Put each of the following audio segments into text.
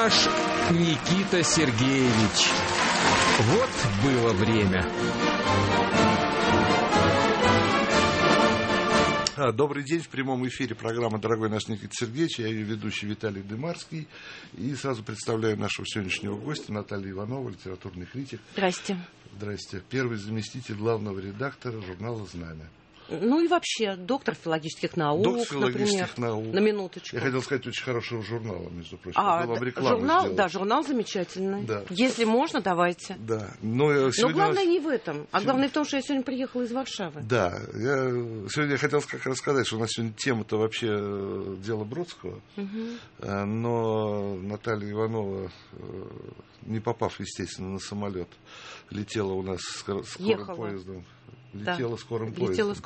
наш Никита Сергеевич. Вот было время. Добрый день, в прямом эфире программа «Дорогой наш Никита Сергеевич». Я ее ведущий Виталий Дымарский. И сразу представляю нашего сегодняшнего гостя Наталью Иванову, литературный критик. Здрасте. Здрасте. Первый заместитель главного редактора журнала «Знамя». Ну и вообще, доктор филологических наук, например, на минуточку. Я хотел сказать, очень хорошего журнала, между прочим. Журнал замечательный. Да. Если можно, давайте. Да. Но главное не в этом, а главное в том, что я сегодня приехала из Варшавы. Да. Сегодня я хотел как раз сказать, что у нас сегодня тема-то вообще дело Бродского. Угу. Но Наталья Иванова, не попав, естественно, на самолет, летела у нас скорым поездом. Летела скорым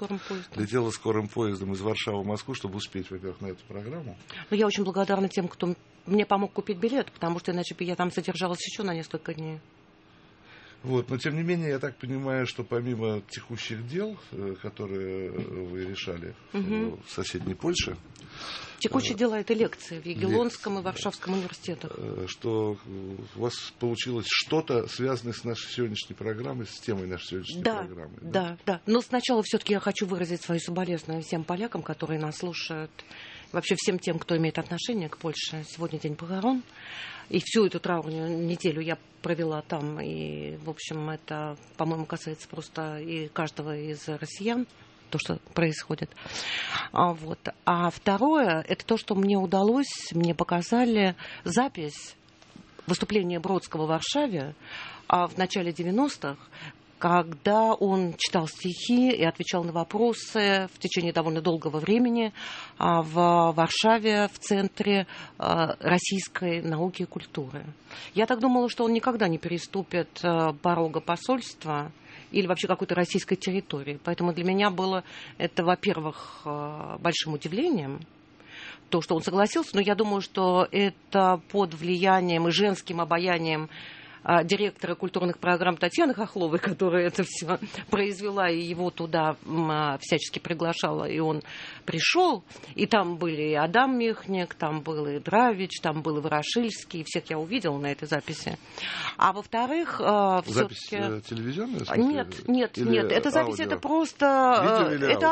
поездом из Варшавы в Москву, чтобы успеть, во-первых, на эту программу. Но я очень благодарна тем, кто мне помог купить билет, потому что иначе бы я там задержалась еще на несколько дней. Вот, но тем не менее, я так понимаю, что помимо текущих дел, которые вы решали в соседней Польше... Текущие дела — это лекции в Ягеллонском и Варшавском университетах. Что у вас получилось что-то, связанное с нашей сегодняшней программой, с темой нашей сегодняшней программы. Да. Но сначала все-таки я хочу выразить свои соболезнования всем полякам, которые нас слушают, вообще всем тем, кто имеет отношение к Польше. Сегодня день похорон. И всю эту траурную неделю я провела там. И, в общем, это, по-моему, касается просто и каждого из россиян, то, что происходит. Вот. А второе, это то, что мне показали запись выступления Бродского в Варшаве в начале 90-х, когда он читал стихи и отвечал на вопросы в течение довольно долгого времени в Варшаве, в Центре российской науки и культуры. Я так думала, что он никогда не переступит порога посольства или вообще какой-то российской территории. Поэтому для меня было это, во-первых, большим удивлением, то, что он согласился, но я думаю, что это под влиянием и женским обаянием директора культурных программ Татьяны Хохловой, которая это все произвела, и его туда всячески приглашала, и он пришел, и там были и Адам Михник, там был и Дравич, там был и Ворошильский, всех я увидела на этой записи. А во-вторых, запись телевизионная? Нет, эта запись, это просто это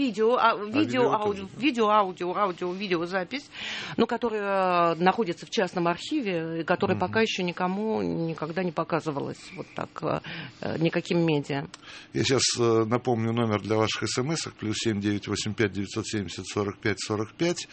видеозапись, но которая находится в частном архиве, и которая пока еще никому никогда не показывалась вот так никаким медиа. Я сейчас напомню номер для ваших смс-ок, +7 985 970 45 45,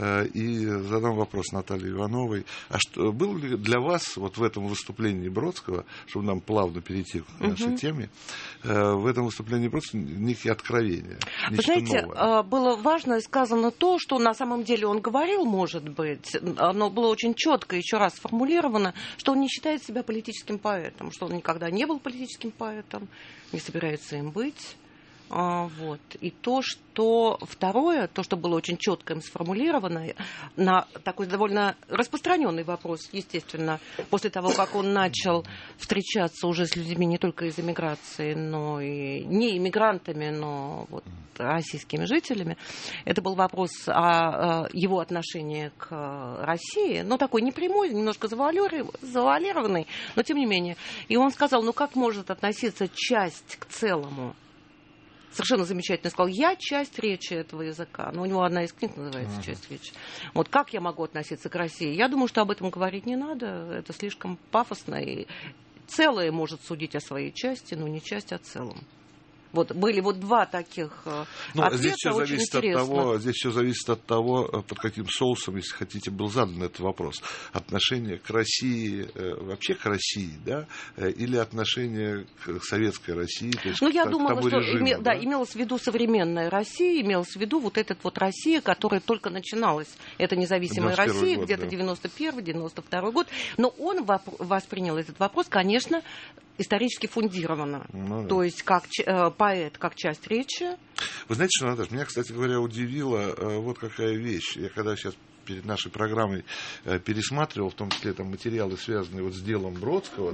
и задам вопрос Наталье Ивановой. А что был ли для вас вот в этом выступлении Бродского, чтобы нам плавно перейти к нашей теме, в этом выступлении Бродского некие откровения? Вы знаете, новое? Было важно сказано то, что на самом деле он говорил, может быть, но было очень четко еще раз сформулировано, что он не считает себя политическим поэтом, что он никогда не был политическим поэтом, не собирается им быть. Вот. И то, что второе, то, что было очень четко им сформулировано, на такой довольно распространенный вопрос, естественно, после того, как он начал встречаться уже с людьми не только из эмиграции, но и не иммигрантами, но вот российскими жителями, это был вопрос о его отношении к России, но такой непрямой, немножко завуалированный, но тем не менее. И он сказал, как может относиться часть к целому? Совершенно замечательно сказал, я часть речи этого языка. Но у него одна из книг называется «Часть речи». Вот как я могу относиться к России? Я думаю, что об этом говорить не надо. Это слишком пафосно. И целое может судить о своей части, но не часть, а целом. Вот были два таких ответа, здесь все очень интересно. Здесь все зависит от того, под каким соусом, если хотите, был задан этот вопрос. Отношение к России, вообще к России, да, или отношение к советской России, то есть я думала, тому что режиму, имелось в виду современная Россия, имелось в виду вот эта вот Россия, которая только начиналась. Это независимая Россия, год, где-то 91-92 год. Но он воспринял этот вопрос, конечно, исторически фундировано. То есть как поэт, как часть речи. Вы знаете, что, Наташа, меня, кстати говоря, удивила вот какая вещь. Я когда сейчас перед нашей программой пересматривал, в том числе там материалы, связанные вот с делом Бродского,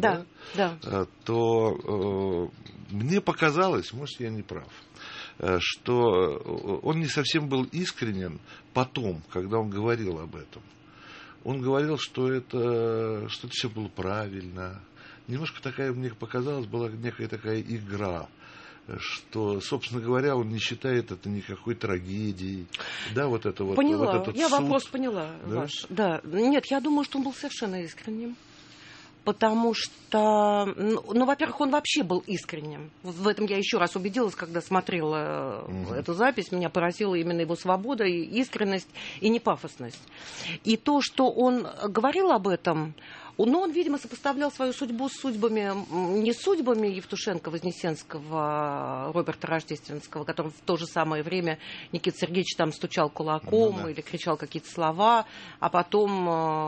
то мне показалось, может, я не прав, что он не совсем был искренен потом, когда он говорил об этом. он говорил, что что это все было правильно. Немножко такая, мне показалось, была некая такая игра, что, собственно говоря, он не считает это никакой трагедией. Да, вот это вот. Поняла, вот этот я суд. вопрос поняла Да? ваш. Да, нет, я думаю, что он был совершенно искренним. Потому что, во-первых, он вообще был искренним. В этом я еще раз убедилась, когда смотрела эту запись. Меня поразила именно его свобода, и искренность, и непафосность. И то, что он говорил об этом, он, видимо, сопоставлял свою судьбу с судьбами, не судьбами Евтушенко, Вознесенского, Роберта Рождественского, который в то же самое время Никита Сергеевич там стучал кулаком или кричал какие-то слова, а потом,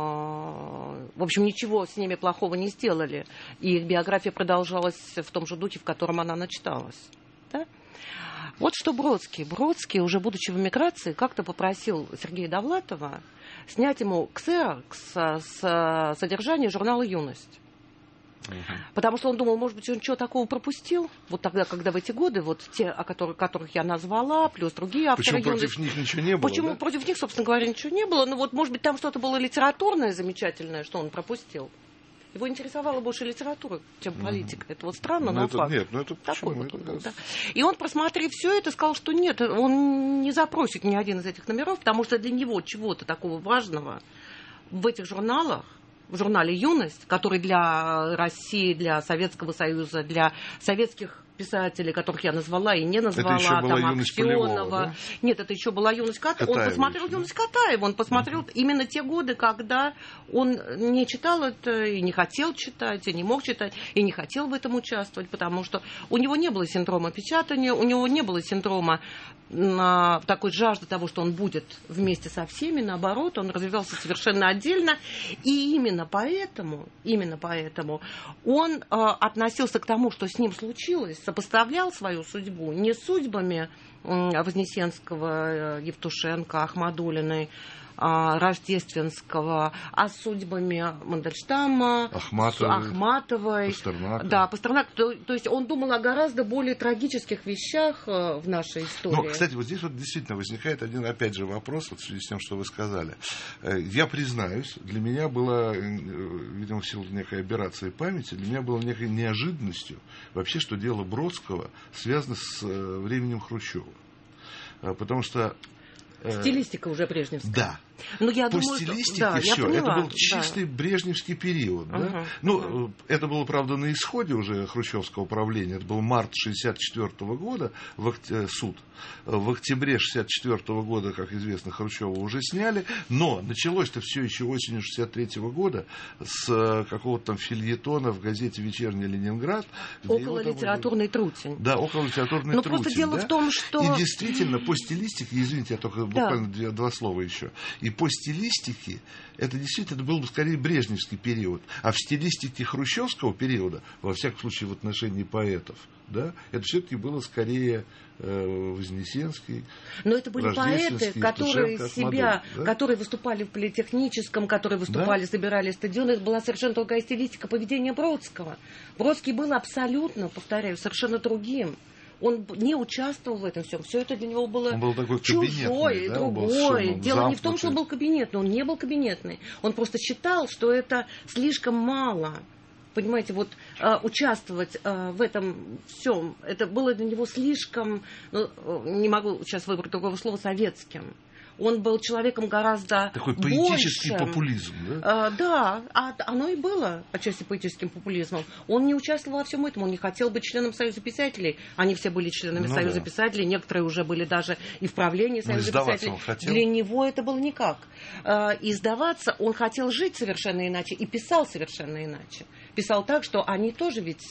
в общем, ничего с ними плохого не сделали. И их биография продолжалась в том же духе, в котором она начиталась. Да? Вот что Бродский. Бродский, уже будучи в эмиграции, как-то попросил Сергея Довлатова снять ему ксерокс с содержания журнала «Юность». Потому что он думал, может быть, он чего такого пропустил. Вот тогда, когда в эти годы, вот те, которых я назвала, плюс другие авторы Почему «Юность». против них ничего не было? Почему против них, собственно говоря, ничего не было? Ну вот, может быть, там что-то было литературное, замечательное, что он пропустил. Его интересовала больше литература, чем политика. Это вот странно, но факт. Нет, это такой почему? вот он был, да. И он, просмотрев все это, сказал, что нет, он не запросит ни один из этих номеров, потому что для него чего-то такого важного в этих журналах, в журнале «Юность», который для России, для Советского Союза, для советских писателей, которых я назвала и не назвала, это еще была там «Юность Аксенова. Полевого, да? Нет, это еще была «Юность Катаева». Он посмотрел еще, «Юность Катаева», он посмотрел именно те годы, когда он не читал это, и не хотел читать, и не мог читать, и не хотел в этом участвовать, потому что у него не было синдрома печатания, у него не было синдрома такой жажды того, что он будет вместе со всеми, наоборот, он развивался совершенно отдельно, и именно поэтому он относился к тому, что с ним случилось, сопоставлял свою судьбу не с судьбами Вознесенского, Евтушенко, Ахмадулиной, Рождественского, а с судьбами Мандельштама, Ахматовой, Пастернака. Да, Пастернака. То есть он думал о гораздо более трагических вещах в нашей истории. Но, кстати, вот здесь вот действительно возникает один, опять же, вопрос вот в связи с тем, что вы сказали. Я признаюсь, для меня было, видимо, в силу некой аберрации памяти, для меня было некой неожиданностью вообще, что дело Бродского связано с временем Хрущева. Потому что стилистика уже брежневская. Да. Но я по думаю, стилистике что, все. поняла, Это был чистый брежневский период. Да? Это было, правда, на исходе уже хрущевского правления. Это был март 1964 года, суд. В октябре 1964 года, как известно, Хрущева уже сняли. Но началось-то все еще осенью 1963 года с какого-то там фельетона в газете «Вечерний Ленинград». Окололитературный трутень. Да, окололитературный трутень. Но просто дело в том, что... И действительно, по стилистике, извините, я только буквально два слова еще. И по стилистике это действительно был бы скорее брежневский период. А в стилистике хрущевского периода, во всяком случае в отношении поэтов, да, это все-таки было скорее Вознесенский. Но это были поэты, которые себя, да? которые выступали в политехническом, которые выступали, собирали стадионы. Это была совершенно другая стилистика поведения Бродского. Бродский был абсолютно, повторяю, совершенно другим. Он не участвовал в этом всем. Все это для него было чужое, другое. Дело не в том, что он был кабинетный. Он не был кабинетный. Он просто считал, что это слишком мало. Понимаете, вот участвовать в этом всем, это было для него слишком, не могу сейчас выбрать другого слова, советским. Он был человеком гораздо такой поэтический популизм, да? Да, оно и было отчасти поэтическим популизмом. Он не участвовал во всем этом, он не хотел быть членом Союза писателей. Они все были членами Союза писателей, некоторые уже были даже и в правлении Союза писателей. Для него это было никак. И сдаваться он хотел жить совершенно иначе и писал совершенно иначе. Писал так, что они тоже ведь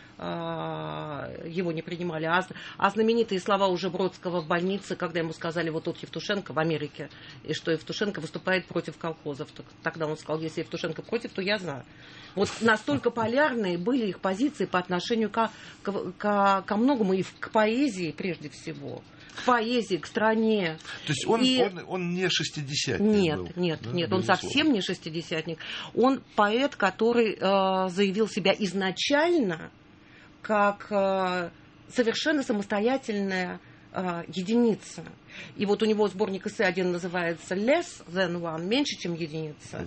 его не принимали. А знаменитые слова уже Бродского в больнице, когда ему сказали, вот тут Евтушенко в Америке, и что Евтушенко выступает против колхозов. Тогда он сказал, если Евтушенко против, то я за. Вот настолько полярные были их позиции по отношению ко многому, и к поэзии прежде всего. К поэзии, к стране. То есть он не шестидесятник был? Нет, он совсем не шестидесятник. Он поэт, который заявил себя изначально как совершенно самостоятельная единица. И вот у него сборник эссе один называется «Less than one», меньше, чем единица.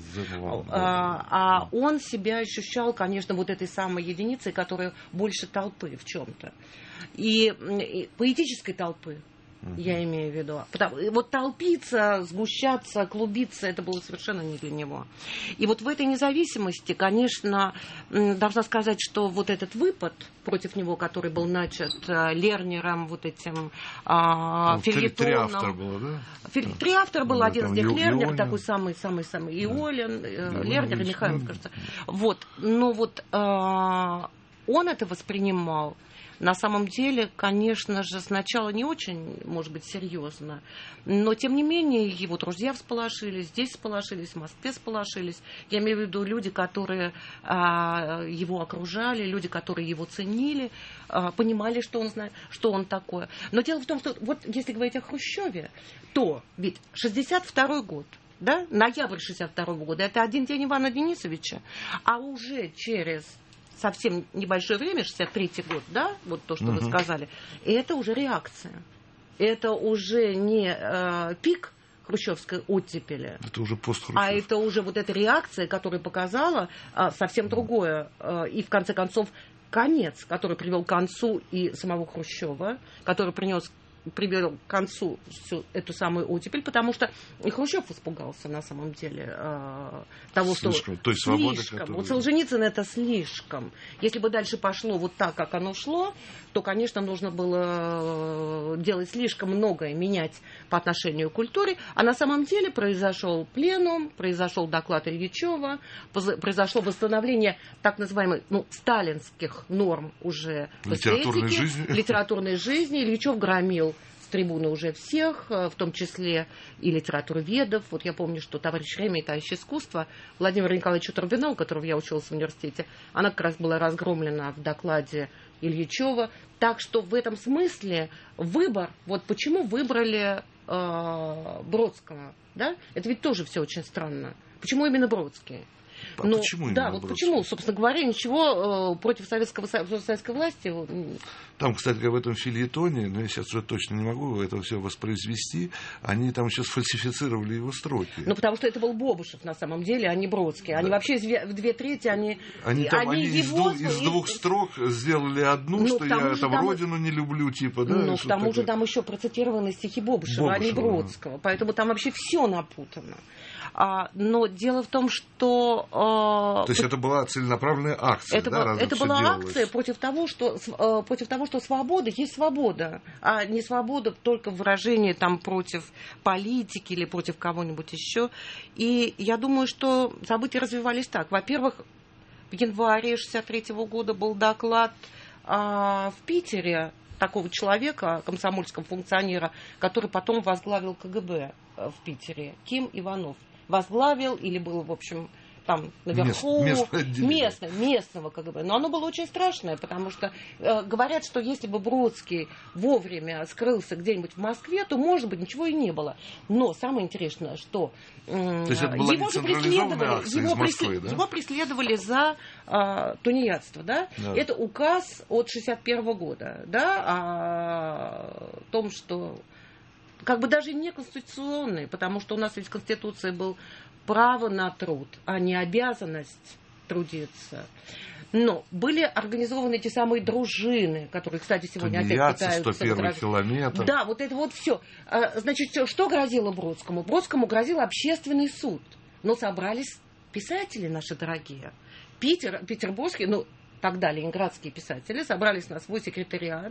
А он себя ощущал, конечно, вот этой самой единицей, которая больше толпы в чем-то. И поэтической толпы. Я имею в виду. Вот толпиться, сгущаться, клубиться, это было совершенно не для него. И вот в этой независимости, конечно, должна сказать, что вот этот выпад против него, который был начат Лернером, вот этим фельетоном. Три автора было, да? Три автора было, один из них Лернер, такой самый-самый-самый, Иолин, Лернер и Михайлов, кажется. Вот, но вот он это воспринимал. На самом деле, конечно же, сначала не очень, может быть, серьезно, но, тем не менее, его друзья всполошились, здесь всполошились, в Москве всполошились. Я имею в виду люди, которые его окружали, люди, которые его ценили, понимали, что он знает, что он такое. Но дело в том, что вот если говорить о Хрущеве, то ведь 62-й год, да, ноябрь 62-го года, это один день Ивана Денисовича, а уже через совсем небольшое время, 63-й год, да, вот то, что вы сказали, это уже реакция. Это уже не пик хрущевской оттепели, это уже постхрущев. А это уже вот эта реакция, которая показала совсем другое. И, в конце концов, конец, который привел к концу и самого Хрущева, который привел к концу всю эту самую оттепель, потому что и Хрущев испугался на самом деле того, слишком, что той свободы, слишком. которую... Вот Солженицын это слишком. Если бы дальше пошло вот так, как оно шло, то, конечно, нужно было делать слишком многое, менять по отношению к культуре. А на самом деле произошел пленум, произошел доклад Ильичева, произошло восстановление так называемых сталинских норм уже литературной жизни. Ильичев громил с трибуны уже всех, в том числе и литературоведов. Вот я помню, что товарищ Ремей, товарищ искусства, Владимир Николаевич Турбина, у которого я училась в университете, она как раз была разгромлена в докладе Ильичева. Так что в этом смысле выбор, вот почему выбрали Бродского, да? Это ведь тоже все очень странно. Почему именно Бродский? Почему именно вот Бродский? почему, собственно говоря, ничего против советской власти. Там, кстати говоря, в этом фельетоне, я сейчас уже точно не могу это все воспроизвести, они там еще сфальсифицировали его строки. Потому что это был Бобышев на самом деле, а не Бродский. Они вообще в 2/3, они из двух строк сделали одну, что я там родину не люблю, типа, да? К тому же там еще процитированы стихи Бобышева, а не Бродского. Поэтому там вообще все напутано. Но дело в том, что... То есть это была целенаправленная акция, это была акция против того, что свобода есть свобода, а не свобода только в выражении там против политики или против кого-нибудь еще. И я думаю, что события развивались так. Во-первых, в январе 1963 года был доклад в Питере такого человека, комсомольского функционера, который потом возглавил КГБ в Питере, Ким Иванов. Возглавил или был, в общем, там наверху местного КГБ. Но оно было очень страшное, потому что говорят, что если бы Бродский вовремя скрылся где-нибудь в Москве, то, может быть, ничего и не было. Но самое интересное, что его преследовали за тунеядство, да? Это указ от 1961 года, да, о том, что как бы даже не конституционный, потому что у нас ведь в Конституции был право на труд, а не обязанность трудиться. Но были организованы эти самые дружины, которые, кстати, сегодня опять пытаются... 101 километр. Да, вот это вот все. Значит, что грозило Бродскому? Бродскому грозил общественный суд. Но собрались писатели наши дорогие. Петербургские, тогда ленинградские писатели собрались на свой секретариат,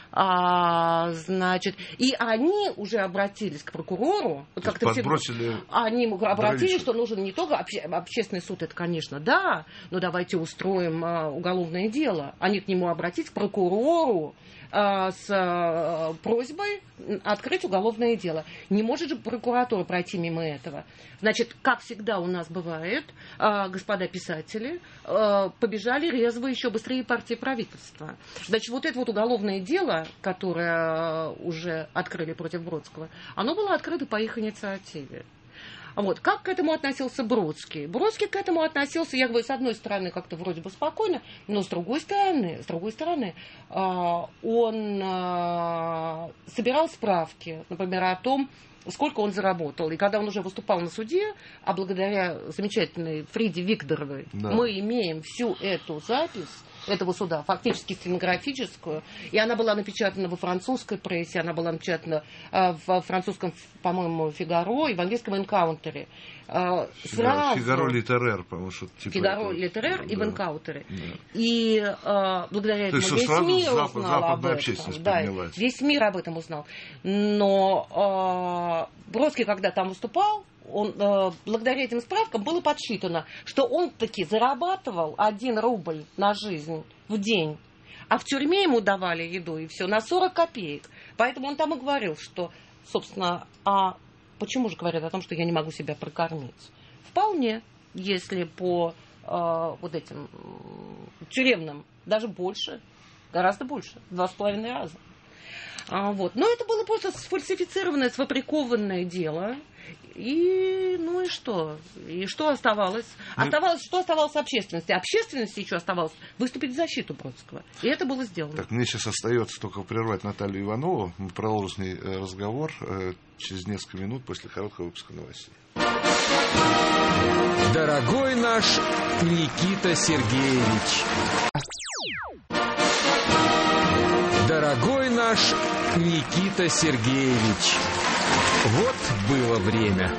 и они уже обратились к прокурору, они обратились, что нужен не только общественный суд, это, конечно, да, но давайте устроим уголовное дело. Они к нему обратились, к прокурору, с просьбой открыть уголовное дело. Не может же прокуратура пройти мимо этого. Значит, как всегда у нас бывает, господа писатели побежали резво еще быстрее партии правительства. Значит, вот это вот уголовное дело, которое уже открыли против Бродского, оно было открыто по их инициативе. Вот. Как к этому относился Бродский? Бродский к этому относился, я говорю, с одной стороны, как-то вроде бы спокойно, но с другой стороны, он собирал справки, например, о том, сколько он заработал. И когда он уже выступал на суде, а благодаря замечательной Фриде Викторовой, мы имеем всю эту запись этого суда, фактически стенографическую, и она была напечатана во французской прессе, она была напечатана в французском, по-моему, «Фигаро» и в английском «Энкаунтере». «Фигаро Литерер», по-моему, что-то типа «Фигаро Литерер» и в «Энкаунтере». И благодаря этому весь мир узнал об этом. Да, весь мир об этом узнал. Но Бродский, когда там выступал, он, благодаря этим справкам было подсчитано, что он таки зарабатывал 1 рубль на жизнь в день, а в тюрьме ему давали еду и все на 40 копеек. Поэтому он там и говорил, что, собственно, почему же говорят о том, что я не могу себя прокормить? Вполне, если по вот этим тюремным, даже больше, гораздо больше, 2,5 раза. Вот. Но это было просто сфальсифицированное, сфабрикованное дело. И, ну и что? И что оставалось? Что оставалось общественности? Общественности еще оставалось выступить в защиту Бродского. И это было сделано. Так, мне сейчас остается только прервать Наталью Иванову. Мы продолжим с ней разговор через несколько минут после короткого выпуска новостей. Дорогой наш Никита Сергеевич. Дорогой наш Никита Сергеевич. Вот было время.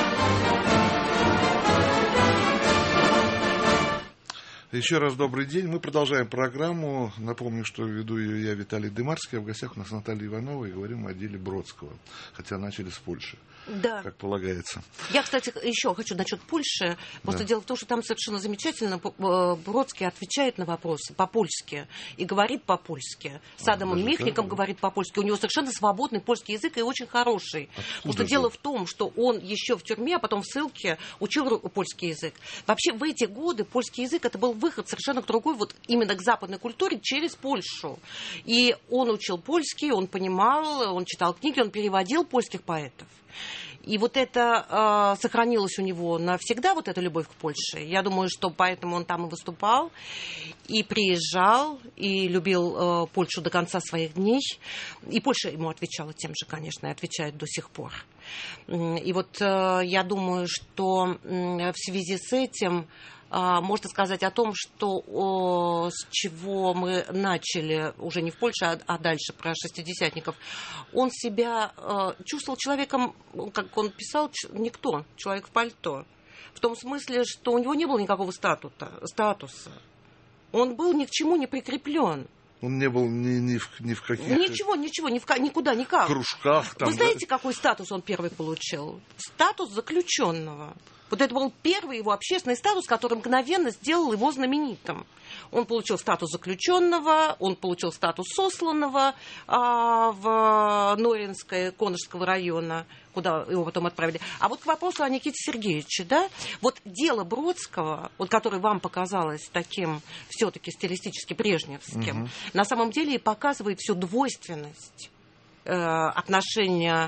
Еще раз добрый день. Мы продолжаем программу. Напомню, что веду ее я, Виталий Дымарский. А в гостях у нас Наталья Иванова. И говорим о деле Бродского. Хотя начали с Польши. Да. Как полагается. Я, кстати, еще хочу насчет Польши. Просто дело в том, что там совершенно замечательно Бродский отвечает на вопросы по-польски и говорит по-польски. С Адамом Михником говорит по-польски. У него совершенно свободный польский язык и очень хороший. Просто дело в том, что он еще в тюрьме, а потом в ссылке учил польский язык. Вообще в эти годы польский язык это был выход совершенно к другой, вот именно к западной культуре через Польшу. И он учил польский, он понимал, он читал книги, он переводил польских поэтов. И вот это сохранилось у него навсегда, вот эта любовь к Польше. Я думаю, что поэтому он там и выступал, и приезжал, и любил Польшу до конца своих дней. И Польша ему отвечала тем же, конечно, и отвечает до сих пор. И вот я думаю, что в связи с этим можно сказать о том, что с чего мы начали, уже не в Польше, а дальше, про шестидесятников. Он себя чувствовал человеком, как он писал, никто, человек в пальто. В том смысле, что у него не было никакого статуса. Он был ни к чему не прикреплен. Он не был ни в каких... Ничего, никуда, никак. Кружках. Там, вы знаете, какой статус он первый получил? Статус заключенного. Вот это был первый его общественный статус, который мгновенно сделал его знаменитым. Он получил статус заключенного, он получил статус сосланного в Норинское Конышского района, куда его потом отправили. А вот к вопросу о Никите Сергеевиче, да, вот дело Бродского, вот, которое вам показалось таким все-таки стилистически брежневским, на самом деле показывает всю двойственность отношения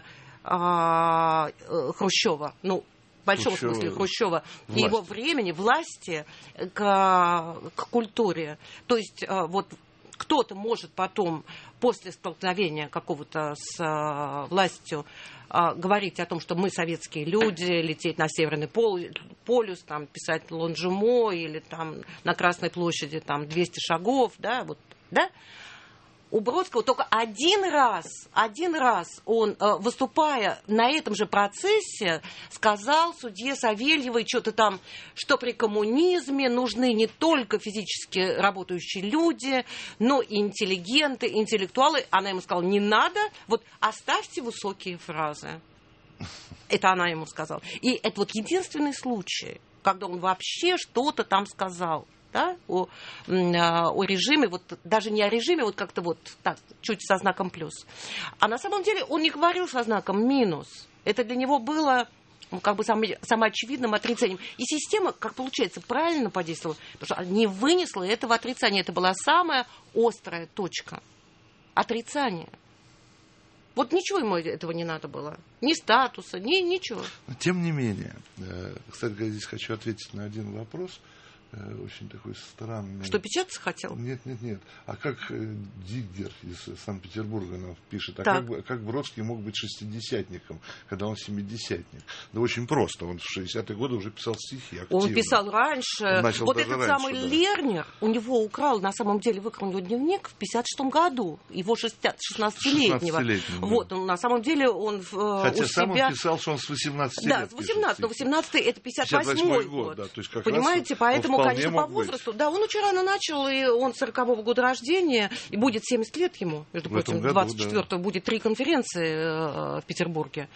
Хрущева, в большом смысле Хрущева и его времени, власти к культуре. То есть вот кто-то может потом, после столкновения какого-то с властью, говорить о том, что мы советские люди, лететь на Северный полюс, там, писать Лонжемо или там на Красной площади там 200 шагов, да, вот, да? У Бродского только один раз он, выступая на этом же процессе, сказал судье Савельевой что-то там, что при коммунизме нужны не только физически работающие люди, но и интеллигенты, интеллектуалы. Она ему сказала, не надо, вот оставьте высокие фразы. Это она ему сказала. И это вот единственный случай, когда он вообще что-то там сказал. Да, о режиме, вот даже не о режиме, вот как-то вот так, чуть со знаком плюс. А на самом деле он не говорил со знаком минус. Это для него было как бы самоочевидным отрицанием. И система, как получается, правильно подействовала, потому что не вынесла этого отрицания. Это была самая острая точка отрицания. Вот ничего ему этого не надо было. Ни статуса, ни ничего. Тем не менее, кстати говоря, здесь хочу ответить на один вопрос. Очень такой странный. Что, печататься хотел? Нет. А как Диггер из Санкт-Петербурга нам пишет, как Бродский мог быть шестидесятником, когда он семидесятник? Да очень просто. Он в 60-е годы уже писал стихи активно. Он писал раньше. Вот этот самый Лернер, у него украл, на самом деле, выкрал у него дневник в 56-м году. Его 16-летнего. Вот, он, на самом деле, он Хотя у сам себя... он писал, что он с 18 лет. Да, с 18, но 18-й это 58-й год. Да, то есть как понимаете, раз поэтому, конечно, по быть. возрасту. Да, он очень рано начал, и он 40-го года рождения, и будет 70 лет ему, между прочим, 24-го будет 3 конференции в Петербурге.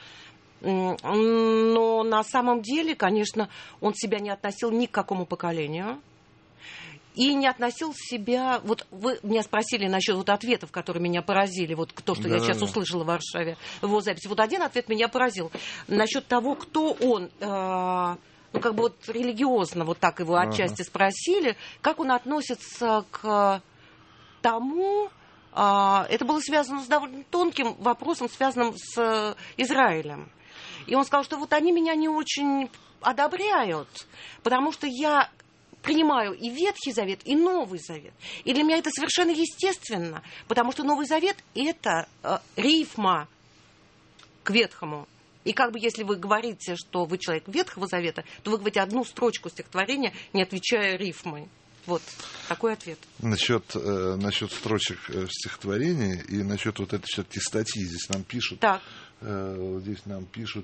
Но на самом деле, конечно, он себя не относил ни к какому поколению. И не относил себя... Вот вы меня спросили насчет вот ответов, которые меня поразили. Вот то, что я сейчас услышала в Варшаве, в его записи. Вот один ответ меня поразил. Насчет того, кто он... ну, как бы вот религиозно вот так его отчасти спросили, как он относится к тому... это было связано с довольно тонким вопросом, связанным с Израилем. И он сказал, что вот они меня не очень одобряют, потому что я... принимаю и Ветхий Завет, и Новый Завет. И для меня это совершенно естественно, потому что Новый Завет – это рифма к Ветхому. И как бы если вы говорите, что вы человек Ветхого Завета, то вы говорите одну строчку стихотворения, не отвечая рифмой. Вот такой ответ. Насчет строчек в стихотворении и насчет вот этой все-таки статьи здесь нам пишут. Так. Здесь нам пишут.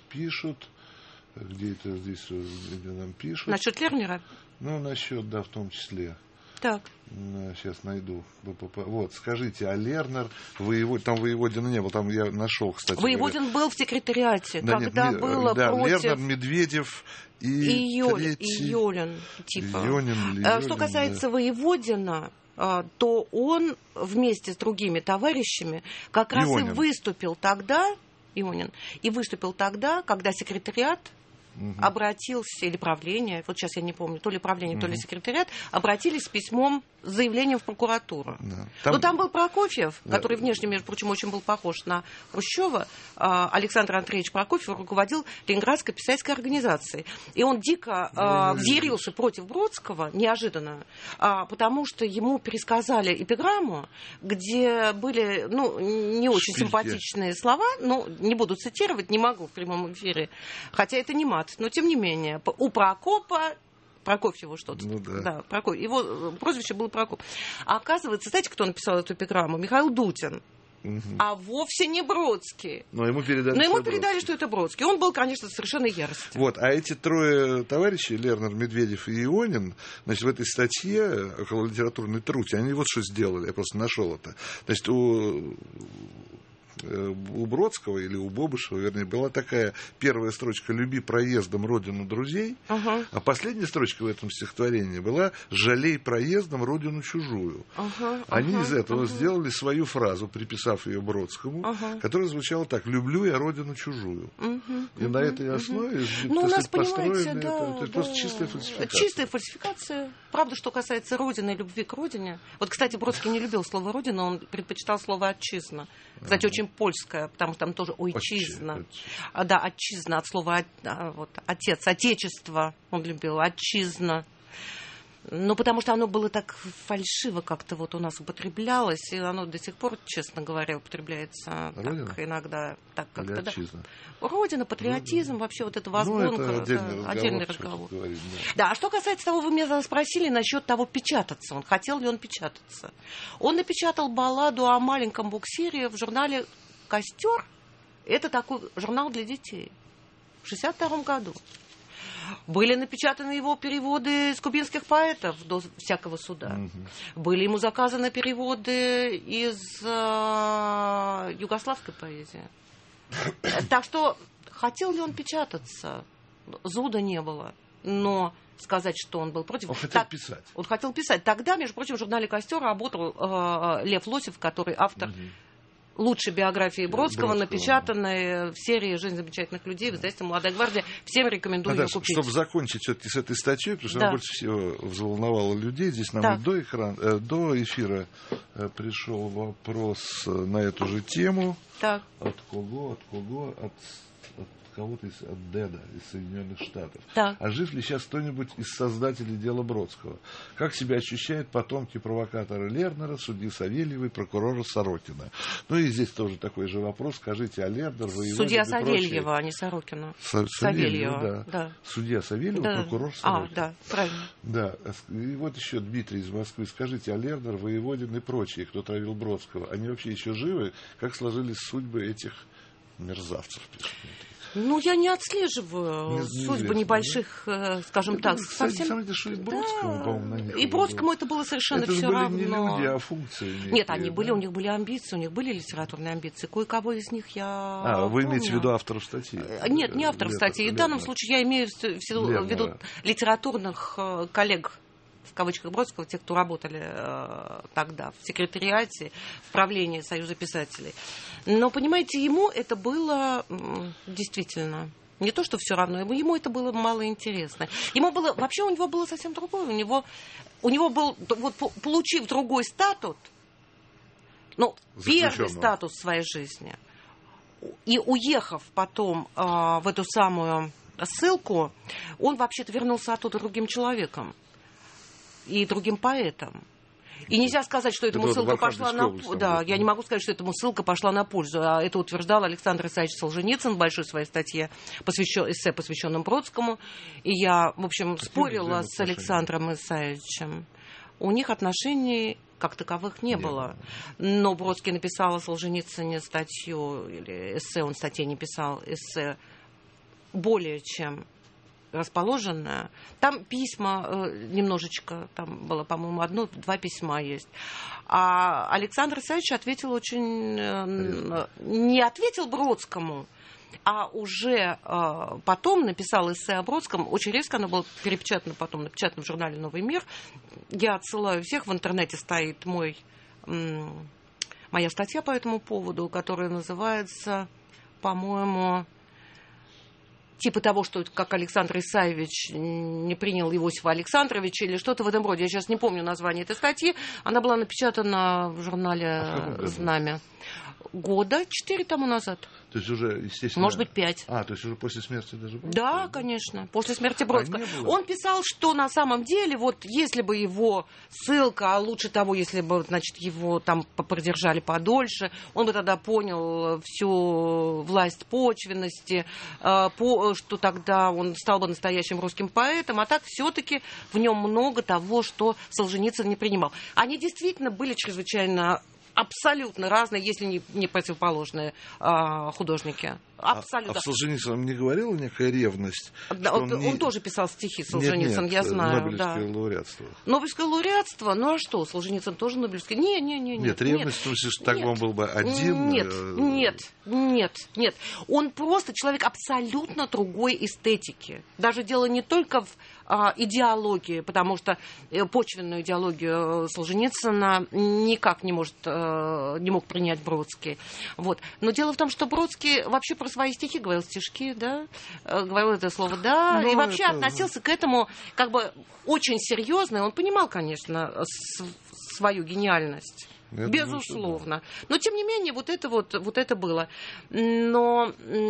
Где это здесь где нам пишут? Насчет Лернера? Ну, насчет, да, в том числе. Так. Сейчас найду. Вот, скажите, а Лернер, там Воеводина не был, там я нашел, кстати. Воеводин был в секретариате, да, когда было против... Лернер, Медведев и Йолин, типа. Что касается Воеводина, то он вместе с другими товарищами как раз и выступил тогда, Ионин, когда секретариат обратился, или правление, вот сейчас я не помню, то ли правление, то ли секретариат, обратились с письмом, с заявлением в прокуратуру. Да. Но там был Прокофьев, который внешне, между прочим, очень был похож на Хрущева. Александр Андреевич Прокофьев руководил Ленинградской писательской организацией. И он дико взъярился против Бродского, неожиданно, потому что ему пересказали эпиграмму, где были не очень симпатичные слова, не буду цитировать, не могу в прямом эфире, хотя это не мат, но тем не менее, у Прокофьеву что-то. Прокофьев. Его прозвище было Прокоп. А оказывается, знаете, кто написал эту эпиграмму? Михаил Дутин. А вовсе не Бродский. Но ему передали, что это Бродский. Он был, конечно, совершенно яростный. Вот, а эти трое товарищей, Лернер, Медведев и Ионин, значит, в этой статье около литературной трути, они вот что сделали, я просто нашел это. Значит, у Бродского или у Бобышева, вернее, была такая первая строчка «Люби проездом родину друзей», а последняя строчка в этом стихотворении была «Жалей проездом родину чужую». Они из этого сделали свою фразу, приписав ее Бродскому, которая звучала так: «Люблю я родину чужую». И на этой основе построены... Это просто чистая фальсификация. Чистая фальсификация. Правда, что касается родины и любви к родине. Вот, кстати, Бродский не любил слово «родина», он предпочитал слово «отчизна». Кстати, очень польское, потому что там тоже «ойчизна». Да, «отчизна» от слова «отец», «отечество» он любил, «отчизна». Ну, потому что оно было так фальшиво как-то вот у нас употреблялось, и оно до сих пор, честно говоря, употребляется так иногда. Так как-то, да. Родина, патриотизм, вообще вот эта возгонка. Это отдельный разговор. Да, а что касается того, вы меня спросили насчет того, печататься. Хотел ли он печататься? Он напечатал балладу о маленьком буксире в журнале «Костер». Это такой журнал для детей. В 1962 году. Были напечатаны его переводы из кубинских поэтов до всякого суда. Были ему заказаны переводы из югославской поэзии. Так что, хотел ли он печататься? Зуда не было. Но сказать, что он был против... Он хотел писать. Он хотел писать. Тогда, между прочим, в журнале «Костер» работал Лев Лосев, который автор лучшей биографии Бродского, Бродского, напечатанной в серии «Жизнь замечательных людей» в издательстве «Молодая гвардия». Всем рекомендую ее купить. Чтобы закончить все-таки с этой статьей, потому что Да. она больше всего взволновала людей, здесь нам Так. и до эфира пришел вопрос на эту же тему. Так. От кого? От кого-то от Деда из Соединенных Штатов. Так. А жив ли сейчас кто-нибудь из создателей дела Бродского? Как себя ощущают потомки провокатора Лернера, судьи Савельевой, прокурора Сорокина? Ну и здесь тоже такой же вопрос. Скажите, а Лернер, воевода Судья и прочие... Савельева, а не Сорокина. Савельева, да. Судья Савельева, Да. прокурор Сорокин. Да, правильно. Да. И вот еще Дмитрий из Москвы. Скажите, а Лернер, Воеводин и прочие, кто травил Бродского, они вообще еще живы? Как сложились судьбы этих мерзавцев? Ну, я не отслеживаю Неизвестно, судьбы небольших, скажем так, совсем... Самое что и Бродскому, по-моему, на них И Бродскому это было совершенно это же все были равно. не люди, а функции. Нет, они были, у них были амбиции, у них были литературные амбиции. Кое-кого из них я вы помню. имеете в виду авторов статьи? Нет, не авторов статьи. И в данном случае я имею в виду литературных коллег, в кавычках, Бродского, тех, кто работали тогда в секретариате, в правлении Союза писателей. Но, понимаете, ему это было действительно... Не то, что все равно, ему это было мало интересно. Вообще у него было совсем другое. У него был, вот, получив другой статус, первый статус в своей жизни, и уехав потом в эту самую ссылку, он вообще-то вернулся оттуда другим человеком и другим поэтом. И нельзя сказать, что этому ссылка пошла на пользу. Да, я не могу сказать, что этому ссылка пошла на пользу. А это утверждал Александр Исаевич Солженицын в большой своей статье, эссе, посвященном Бродскому. И я, в общем, спорила с Александром Исаевичем. У них отношений как таковых не было. Но Бродский написал о Солженицыне статью, или эссе, он статьи не писал, эссе более чем расположенная. Там письма немножечко, там было, по-моему, 1-2 письма есть. А Александр Исаевич ответил очень... Не ответил Бродскому, а уже потом написал эссе о Бродском. Очень резко оно было перепечатано потом, напечатано в журнале «Новый мир». Я отсылаю всех, в интернете стоит моя статья по этому поводу, которая называется, по-моему... Типа того, что как Александр Исаевич не принял Иосифа Александровича или что-то в этом роде. Я сейчас не помню название этой статьи. Она была напечатана в журнале «Знамя». 4 года тому назад. То есть уже, естественно... Может быть, 5. То есть уже после смерти даже Бродского? Да, конечно, после смерти Бродского. Он писал, что на самом деле, вот если бы его ссылка, а лучше того, если бы, значит, его там продержали подольше, он бы тогда понял всю власть почвенности, что тогда он стал бы настоящим русским поэтом, а так все-таки в нем много того, что Солженицын не принимал. Они действительно были чрезвычайно абсолютно разные, если не противоположные художники. Абсолютно. А в Солженицыне не говорила некая ревность? Да, он тоже писал стихи, Солженицын, я знаю. Нобелевское лауреатство. Нобелевское лауреатство? Ну а что, Солженицын тоже Нобелевский? Нет, ревность, в смысле, что так он был бы один? Нет. Он просто человек абсолютно другой эстетики. Даже дело не только в идеологии, потому что почвенную идеологию Солженицына никак не мог принять Бродский. Вот. Но дело в том, что Бродский вообще про свои стихи говорил стишки, да, говорил это слово «да», и вообще относился к этому как бы очень серьезно, и он понимал, конечно, свою гениальность. Безусловно. Но, тем не менее, вот это было. Но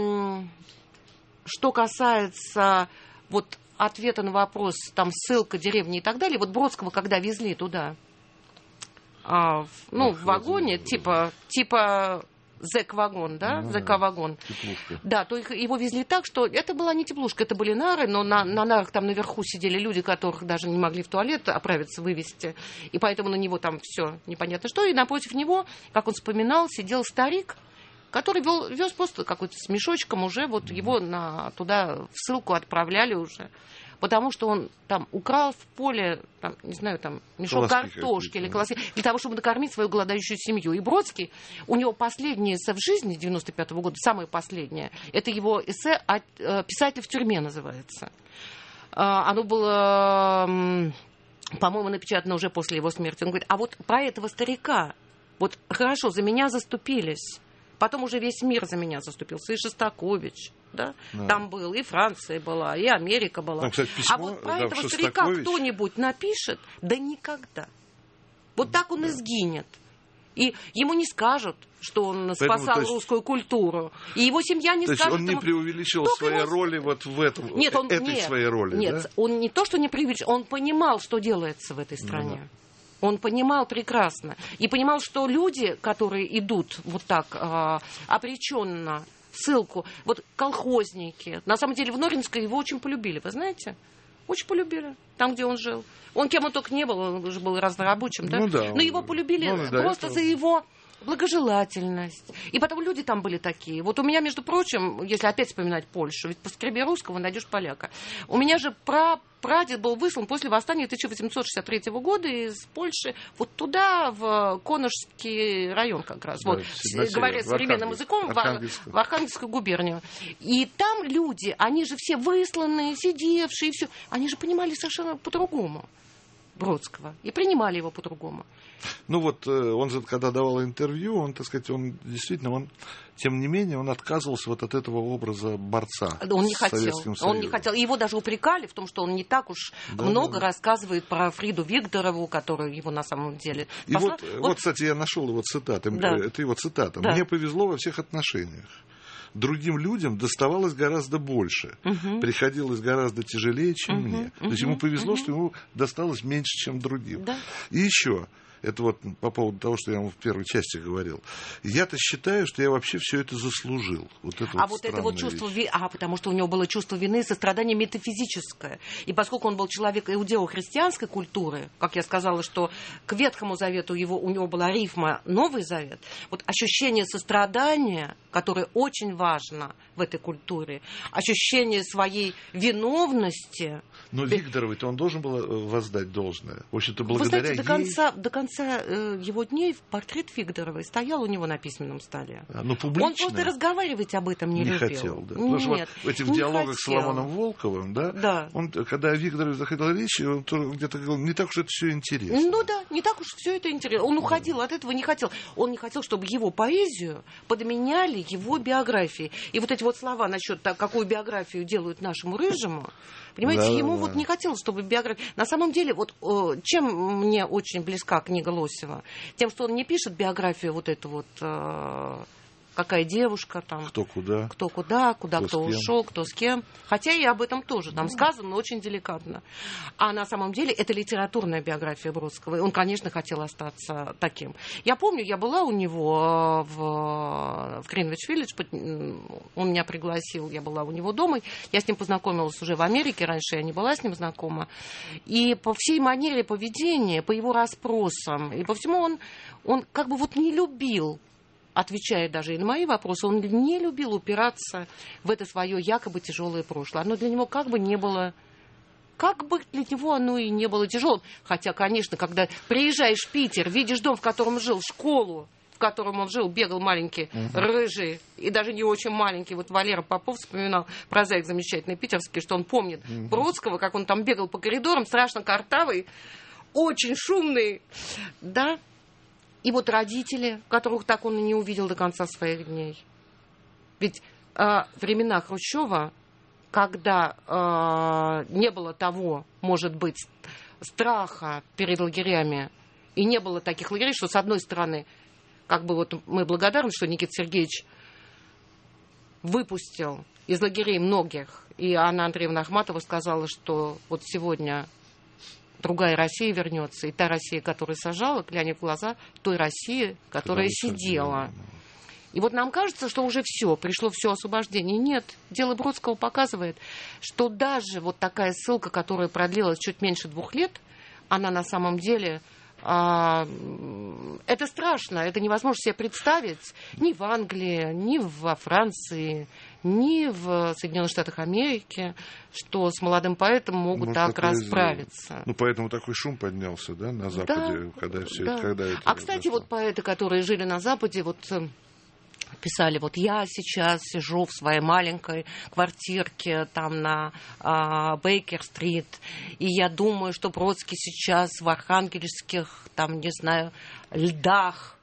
что касается вот ответа на вопрос, там, ссылка, деревни и так далее, вот Бродского, когда везли туда, в вагоне, типа зэк-вагон, да, зэк-вагон. Теплушка. Да, то его везли так, что это была не теплушка, это были нары, но на нарах там наверху сидели люди, которых даже не могли в туалет оправиться, вывести, и поэтому на него там все непонятно что, и напротив него, как он вспоминал, сидел старик, который вез просто какой-то с мешочком уже, вот его туда в ссылку отправляли уже. Потому что он там украл в поле, там, не знаю, там, мешок картошки или колоски, для того, чтобы накормить свою голодающую семью. И Бродский, у него последнее эссе в жизни 95-го года, самое последнее, это его эссе «Писатель в тюрьме» называется. Оно было, по-моему, напечатано уже после его смерти. Он говорит, а вот про этого старика Вот хорошо, за меня заступились. Потом уже весь мир за меня заступился. И Шостакович, да? Там был, и Франция была, и Америка была. Там, кстати, письмо, а вот про этого старика кто-нибудь напишет? Да никогда. Вот так он и сгинет. И ему не скажут, что он спасал русскую культуру. И его семья не скажет... То есть он не преувеличил своей роли вот в этом, нет, своей роли, нет, да? Он не то, что не преувеличил, он понимал, что делается в этой стране. Да. Он понимал прекрасно. И понимал, что люди, которые идут вот так обреченно в ссылку, вот колхозники, на самом деле в Норинской его очень полюбили, вы знаете? Очень полюбили, там, где он жил. Он кем он только не был, он уже был разнорабочим, да? Ну, да. Но его полюбили просто за его благожелательность. И потом люди там были такие. Вот у меня, между прочим, если опять вспоминать Польшу, ведь по скребе русского найдешь поляка. У меня же прадед был выслан после восстания 1863 года из Польши вот туда, в Коношский район как раз. Да, вот, говоря современным языком, в Архангельскую губернию. И там люди, они же все высланные, сидевшие, все, они же понимали совершенно по-другому Бродского. И принимали его по-другому. Ну вот он же, когда давал интервью, он, так сказать, он действительно, тем не менее, он отказывался вот от этого образа борца он не с хотел. Советским Союзом. Он не хотел. Его даже упрекали в том, что он не так уж много рассказывает про Фриду Вигдорову, которую его на самом деле... И вот, кстати, я нашел его цитаты. Да. Это его цитата. Да. «Мне повезло во всех отношениях. Другим людям доставалось гораздо больше. Приходилось гораздо тяжелее, чем мне. То есть ему повезло, что ему досталось меньше, чем другим. Да. И еще... Это вот по поводу того, что я вам в первой части говорил. Я-то считаю, что я вообще все это заслужил. Вот это это вот чувство вины, потому что у него было чувство вины, сострадание метафизическое. И поскольку он был человек иудео-христианской культуры, как я сказала, что к Ветхому Завету у него была рифма Новый Завет, вот ощущение сострадания, которое очень важно в этой культуре, ощущение своей виновности. Но Вигдоровой-то он должен был воздать должное. В общем-то, благодаря ей... До конца его дней портрет Фигдоровой стоял у него на письменном столе. Публично? Он просто разговаривать об этом не любил. Хотел, да. Потому что вот в этих диалогах с Соломоном Волковым, да. Он, когда о Вигдорове заходила речь, он где-то говорил, не так уж это все интересно. Ну да, не так уж все это интересно. Он уходил от этого, не хотел. Он не хотел, чтобы его поэзию подменяли его биографией. И вот эти вот слова насчет того, какую биографию делают нашему Рыжему, понимаете, ему вот не хотелось, чтобы биография... На самом деле, вот чем мне очень близка книга Лосева? Тем, что он не пишет биографию вот эту вот... какая девушка там... Кто куда, кто ушел, кто с кем. Хотя и об этом тоже там сказано, но очень деликатно. А на самом деле это литературная биография Бродского. И он, конечно, хотел остаться таким. Я помню, я была у него в Гринвич-Виллидж, он меня пригласил, я была у него дома, я с ним познакомилась уже в Америке, раньше я не была с ним знакома. И по всей манере поведения, по его расспросам, и по всему он как бы вот не любил, отвечая даже и на мои вопросы, он не любил упираться в это свое якобы тяжелое прошлое. Оно для него как бы не было... Как бы для него оно и не было тяжелым. Хотя, конечно, когда приезжаешь в Питер, видишь дом, в котором жил, школу, в котором он жил, бегал маленький, рыжий, и даже не очень маленький. Вот Валера Попов вспоминал, прозаик замечательный питерский, что он помнит Бродского, как он там бегал по коридорам, страшно картавый, очень шумный, да. И вот родители, которых так он и не увидел до конца своих дней. Ведь времена Хрущева, когда не было того, может быть, страха перед лагерями, и не было таких лагерей, что, с одной стороны, как бы вот мы благодарны, что Никита Сергеевич выпустил из лагерей многих, и Анна Андреевна Ахматова сказала, что вот сегодня... другая Россия вернется, и та Россия, которая сажала, глянет в глаза той России, которая сидела. И вот нам кажется, что уже все, пришло все освобождение. Нет, дело Бродского показывает, что даже вот такая ссылка, которая продлилась чуть меньше 2 лет, она на самом деле... это страшно, это невозможно себе представить ни в Англии, ни во Франции, ни в Соединенных Штатах Америки, что с молодым поэтом могут так расправиться. Ну, поэтому такой шум поднялся, да, на Западе, когда все это... кстати, вот поэты, которые жили на Западе, вот... писали, вот я сейчас сижу в своей маленькой квартирке там на Бейкер-стрит, и я думаю, что Бродский сейчас в архангельских, там, не знаю, льдах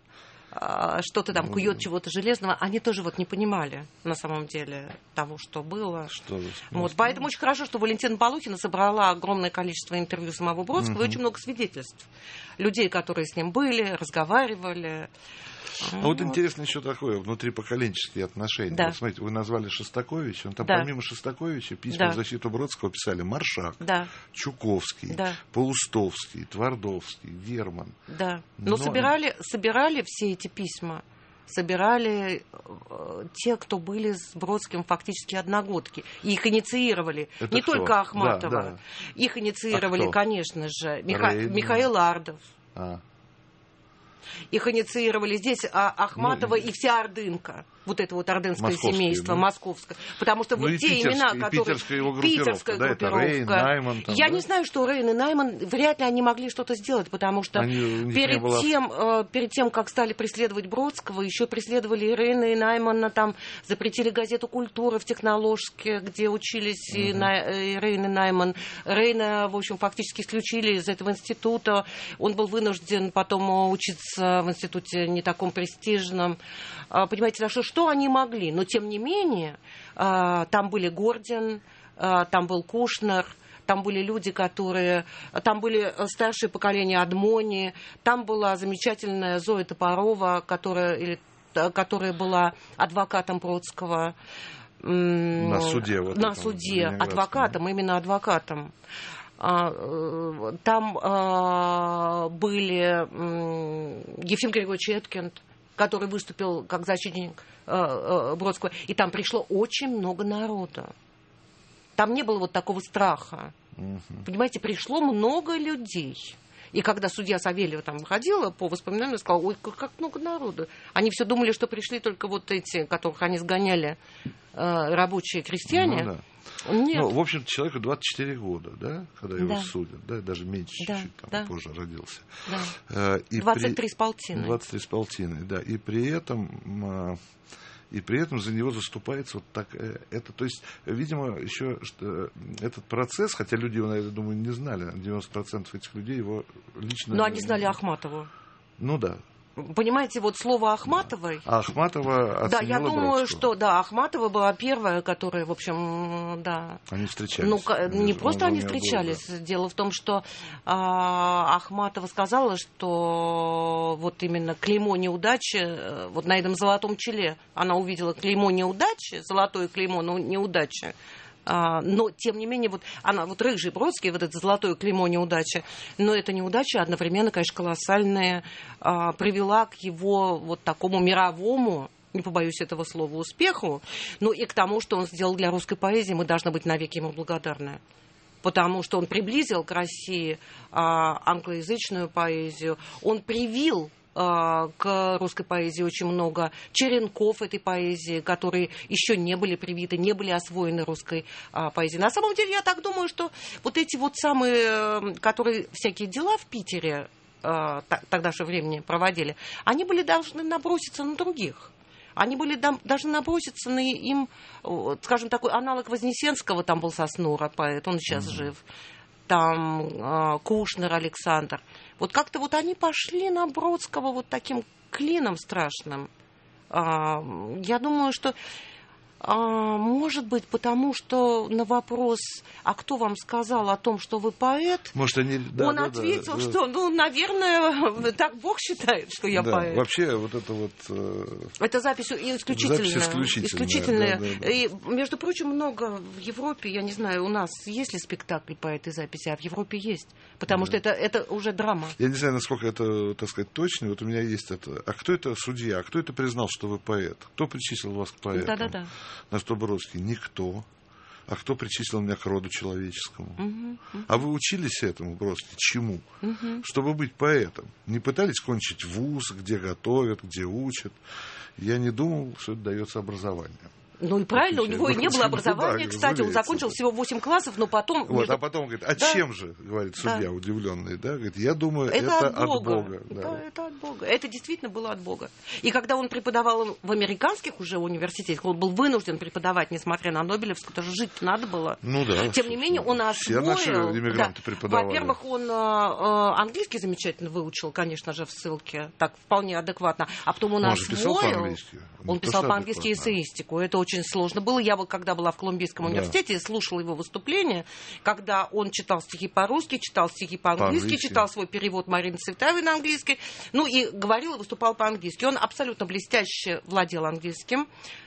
что-то там кует чего-то железного, они тоже вот не понимали на самом деле того, что было. Вот, поэтому очень хорошо, что Валентина Полухина собрала огромное количество интервью самого Бродского и очень много свидетельств людей, которые с ним были, разговаривали. А вот интересно еще такое, внутрипоколенческие отношения. Да. Вот смотрите, вы назвали Шостаковича, он там Да. помимо Шостаковича письма Да. в защиту Бродского писали Маршак, Да. Чуковский, Да. Паустовский, Твардовский, Герман. Да. Но собирали все эти письма. Собирали те, кто были с Бродским фактически одногодки. И их инициировали. Это не кто? только Ахматова. Да, да. Их инициировали, кто? конечно же, Рейн. Михаил Ардов. А. Их инициировали здесь Ахматова и вся Ордынка. Вот это вот ордынское Московские, семейство, да? московское. Потому что Ну вот и те имена, которые... питерская его группировка, Питерская да, это группировка. Рейн, Найман. Там, Я да? не знаю, что Рейн и Найман, вряд ли они могли что-то сделать, потому что перед тем, как стали преследовать Бродского, еще преследовали и Рейна, и Наймана, там запретили газету «Культура» в Техноложке, где учились и Рейн, и Найман. Рейна, в общем, фактически исключили из этого института. Он был вынужден потом учиться в институте не таком престижном. Понимаете, что они могли? Но, тем не менее, там были Гордин, там был Кушнер, там были люди, которые... Там были старшее поколение Адмони, там была замечательная Зоя Топорова, которая была адвокатом Бродского. На суде. Вот на суде. Адвокатом, именно адвокатом. Там были Ефим Григорьевич Эткинд, который выступил как защитник Бродского. И там пришло очень много народа. Там не было вот такого страха. Понимаете, пришло много людей. И когда судья Савельева там выходила, по воспоминаниям, сказала: ой, как много народу. Они все думали, что пришли только вот эти, которых они сгоняли, рабочие крестьяне. Ну, да. Нет. Ну, в общем, человеку 24 года, да, когда его судят, да, даже меньше чуть-чуть, там позже родился. Да. 23 с полтиной. 23 с полтиной, да. И при этом за него заступается вот так это. То есть, видимо, еще этот процесс, хотя люди его, наверное, думаю, не знали, 90% этих людей его лично... Но они знали Ахматову. Ну да. Понимаете, вот слово Ахматовой... А Ахматова оценила Да, я думаю, Бродского. что, да, Ахматова была первая, которая, в общем, да... Они встречались. Ну, не просто они встречались. Было, да. Дело в том, что Ахматова сказала, что вот именно клеймо неудачи, вот на этом золотом челе она увидела клеймо неудачи, золотое клеймо неудачи. Но, тем не менее, вот она, вот рыжий Бродский, вот это золотое клеймо неудачи, но эта неудача одновременно, конечно, колоссальная, привела к его вот такому мировому, не побоюсь этого слова, успеху, но и к тому, что он сделал для русской поэзии, мы должны быть навеки ему благодарны. Потому что он приблизил к России англоязычную поэзию, он привил к русской поэзии очень много черенков этой поэзии, которые еще не были привиты, не были освоены русской поэзией. На самом деле, я так думаю, что вот эти вот самые, которые всякие дела в Питере тогдашнего времени проводили, они были должны наброситься на других. Они были должны наброситься на им, скажем, такой аналог Вознесенского, там был Соснура, поэт, он сейчас жив. Там Кушнер Александр. Вот как-то вот они пошли на Бродского вот таким клином страшным. Я думаю, что может быть, потому что на вопрос, а кто вам сказал о том, что вы поэт, может, он ответил, что, наверное, так Бог считает, что я поэт. Вообще, вот это вот... Это запись исключительная. Да. И, между прочим, много в Европе, я не знаю, у нас есть ли спектакль по этой записи, а в Европе есть. Потому что это уже драма. Я не знаю, насколько это, так сказать, точно. Вот у меня есть это. А кто это судья? А кто это признал, что вы поэт? Кто причислил вас к поэтам? Да. На что Бродский? Никто. А кто причислил меня к роду человеческому? А вы учились этому, Бродский? Чему? Чтобы быть поэтом. Не пытались кончить вуз, где готовят, где учат. Я не думал, что это дается образование. Ну и правильно, у него и не было образования, да, кстати, он закончил всего 8 классов, но потом... Вот, а потом говорит, а чем же, говорит судья, удивленный, да, говорит, я думаю, это от Бога. Да, это от Бога. Это действительно было от Бога. И когда он преподавал в американских уже университетах, он был вынужден преподавать, несмотря на Нобелевскую, потому что жить надо было. Ну да. Тем не менее, он освоил... Все наши иммигранты преподавали. Во-первых, он английский замечательно выучил, конечно же, в ссылке, так вполне адекватно. А потом он освоил... писал по-английски. Он писал по-английски эссеистику. Это очень сложно было. Я вот, когда была в Колумбийском университете, слушала его выступления, когда он читал стихи по-русски, читал стихи по-английски, читал свой перевод Марины Цветаевой на английский, ну и говорил и выступал по-английски. Он абсолютно блестяще владел английским.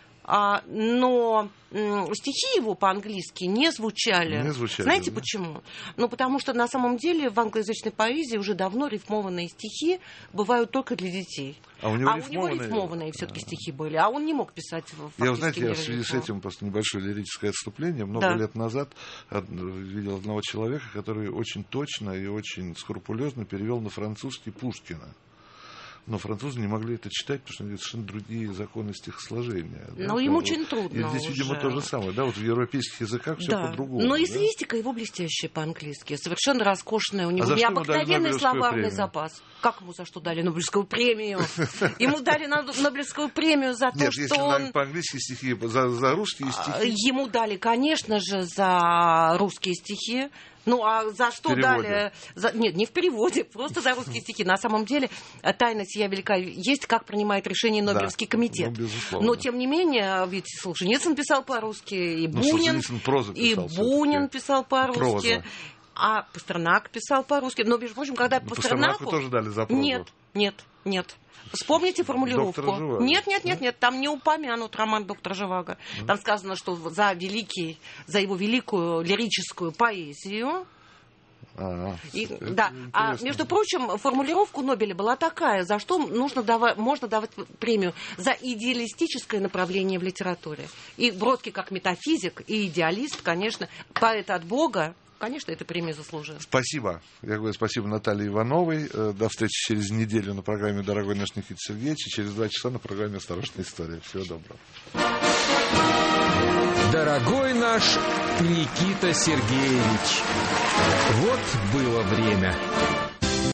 Но стихи его по-английски не звучали. Знаете почему? Ну, потому что на самом деле в англоязычной поэзии уже давно рифмованные стихи бывают только для детей. А у него рифмованные все-таки стихи были, а он не мог писать я в связи с этим просто небольшое лирическое отступление. Много лет назад видел одного человека, который очень точно и очень скрупулезно перевел на французский Пушкина. Но французы не могли это читать, потому что они совершенно другие законы стихосложения. Ну, им очень трудно. И здесь, видимо, то же самое. Да, вот в европейских языках все по-другому. Но эссеистика его блестящая по-английски. Совершенно роскошная. У него необыкновенный словарный запас. Как ему за что дали Нобелевскую премию? Ему дали Нобелевскую премию за то, что он... Нет, по-английски стихи, за русские стихи. Ему дали, конечно же, за русские стихи. Ну, а за что дали? Нет, не в переводе, просто за русские стихи. На самом деле, тайна сия велика есть, как принимает решение Нобелевский комитет. Но, тем не менее, ведь Солженицын писал по-русски, и Бунин писал по-русски, а Пастернак писал по-русски. Но, между прочим, когда Пастернаку тоже дали за прозу. Нет. Вспомните формулировку. Нет, там не упомянут роман «Доктор Живаго». Там сказано, что за его великую лирическую поэзию. Между прочим, формулировка Нобеля была такая, за что можно давать премию: за идеалистическое направление в литературе. И Бродский, как метафизик и идеалист, конечно, поэт от Бога, конечно, эту премию заслужил. Спасибо. Я говорю спасибо Наталье Ивановой. До встречи через неделю на программе «Дорогой наш Никита Сергеевич» и через 2 часа на программе «Осторожная история». Всего доброго. Дорогой наш Никита Сергеевич, вот было время.